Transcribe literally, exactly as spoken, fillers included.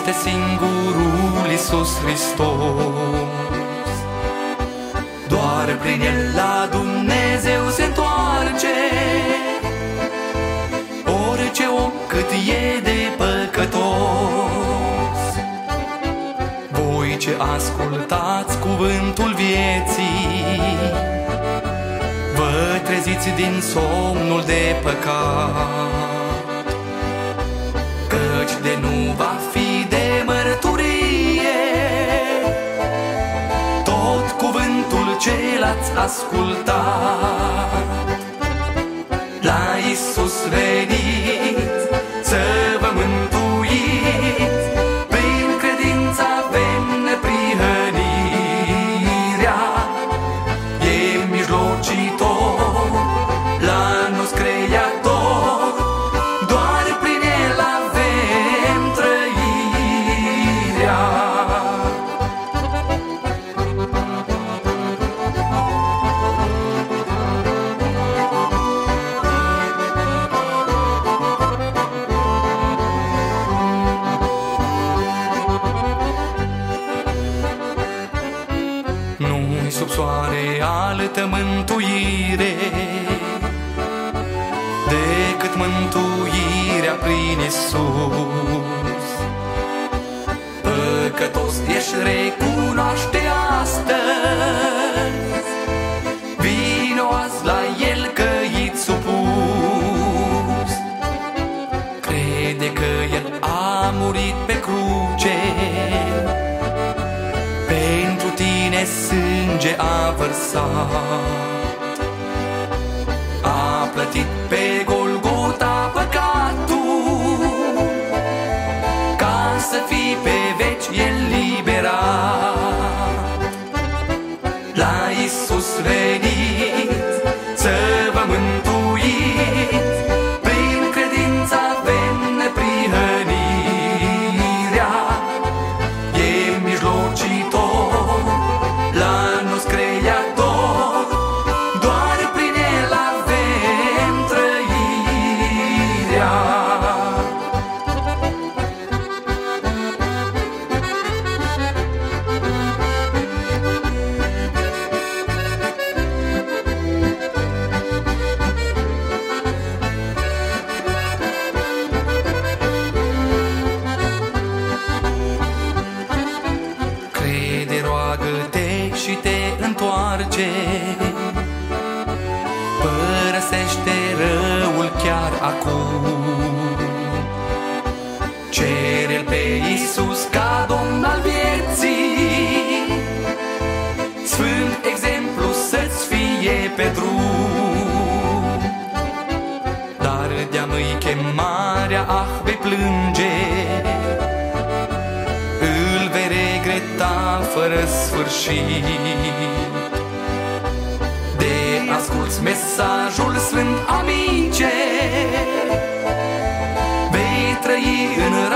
este singurul Iisus Hristos. Doar prin El la Dumnezeu se întoarce orice om cât e de păcătos. Voi ce ascultați cuvântul vieții, vă treziți din somnul de păcat, căci de nu va fi de mărturie tot cuvântul ce l-ați ascultat. La Iisus veniți să vă mântuiți, prin credință avem neprihănirea. E mijlocitor la nos Creator, doar prin El avem trăirea. Nu-i sub soare altă mântuire decât mântuirea prin Iisus. Păcătos ești, recunoaște astăzi, vino azi la El căit supus. Crede că El a murit pe cruce, pentru tine sânge a vărsat, a plătit pe Golgota păcatul, ca să fii pe veci eliberat. La Iisus veniți să vă mântuiți, prin credință avem neprihănirea. E mijlocitor la nos Creator, doar prin El avem trăirea. Crede, roagă-te și te întoarce, părăsește răul chiar acum. Cere-L pe Iisus ca Domn al vieții, sfânt exemplu să-ți fie pe drum. Dar de-a-mâi chemarea, ah, vei plânge, îl vei regreta fără sfârșit. De asculți mesajul sfânt, amice, vei trăi în